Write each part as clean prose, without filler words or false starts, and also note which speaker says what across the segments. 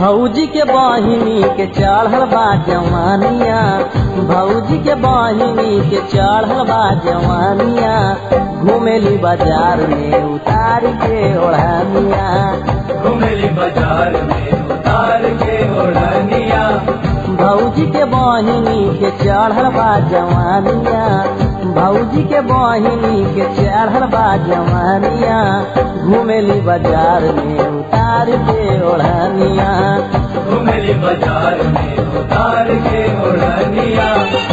Speaker 1: भौजी के बहिनी के चढ़ल बा जवानिया, भौजी के बहिनी के चढ़ल बा जवानिया, घुमेली बाजार में उतार के ओढ़निया,
Speaker 2: घुमेली बाजार में उतार के ओढ़निया।
Speaker 1: भौजी के बहिनी के चढ़ल बा जवानिया, भौजी के बहिनी के चढ़ल बा जवानिया, घुमेली बाजार में उतार के ओढ़निया,
Speaker 2: घुमेली बाजार में उतार के ओढ़निया।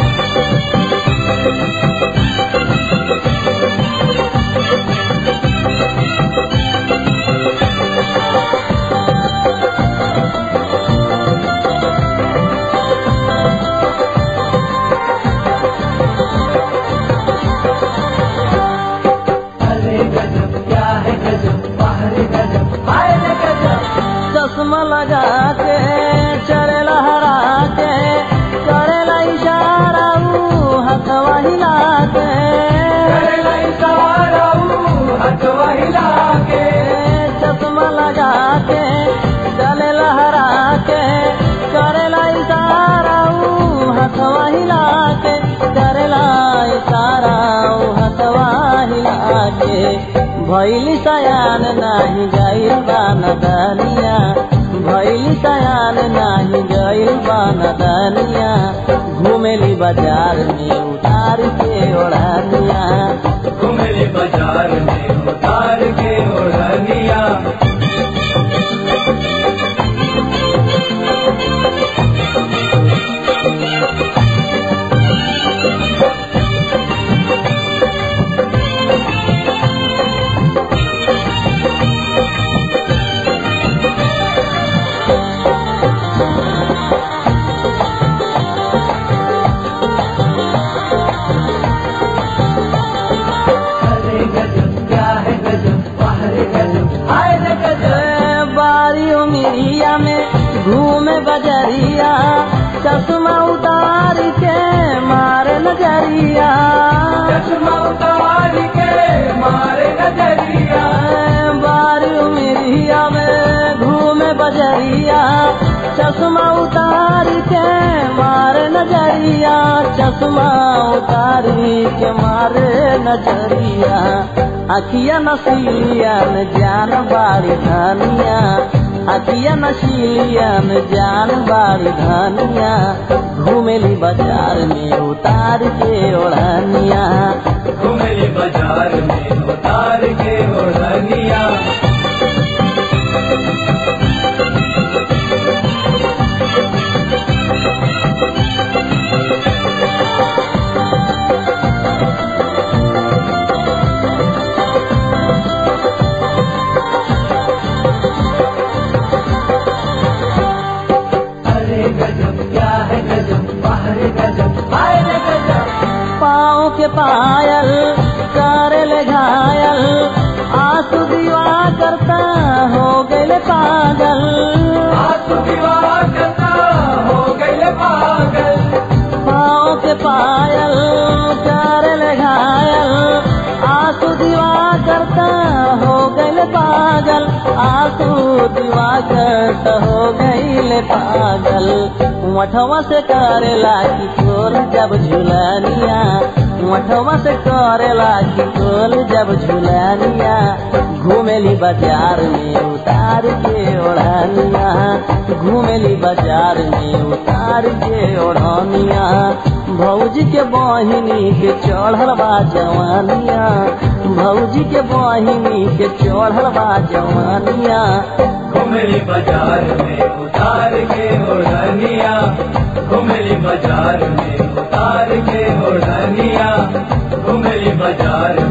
Speaker 1: चश्मा लगा के चले लहरा के, करेला इशारा हथवा हिला के,
Speaker 2: करेला इशारा हथवा हिला के।
Speaker 1: चश्मा लगा के चले लहरा के, करेला इशारा हथवा हिला के, करेला इशारा हथवा हिला के। भैली सयान नाही गइल बा नदनिया, भैली सयान नाही गइल बा नदनिया, घुमेली बाजार में उतार के ओढ़निया,
Speaker 2: घुमेली बाजार में उतार के ओढ़निया।
Speaker 1: मिरिया में घूमे बजरिया, चश्मा उतार के मारे नजरिया,
Speaker 2: चश्मा उतार के मारे नजरिया।
Speaker 1: बारी मिरिया में घूमे बजरिया, चश्मा उतार के मारे नजरिया, चश्मा उतार के मारे नजरिया। अखिया नसीलिया न जान बाड़ी धनिया, अखिया नसीलिया न जान बाड़ी धनिया, घुमेली बाजार में उतार के ओढ़निया,
Speaker 2: घुमेली बाजार में उतार के ओढ़निया।
Speaker 1: पाँव के पायल करल घायल, आंसू दीवा करता हो गए पागल,
Speaker 2: आंसू दीवा करता हो गए पागल।
Speaker 1: पाँव के पायल करल घायल, आंसू दीवा करता हो गए पागल, आंसू दीवा करता हो गए पागल। मठवा से करेला की कोल जब झुलनिया, मठवा से करेला की कोल जब झुलनिया, घुमेली बाजार में उतार के ओढ़निया, घुमेली बाजार में उतार के ओढ़निया। भौजी के बहिनी के चढ़ल बा जवानिया, भौजी के बहिनी के चढ़ल बा जवानिया,
Speaker 2: घुमेली बाजार में उतार के ओढ़निया, घुमेली बाजार में उतार के ओढ़निया, घुमेली बाजार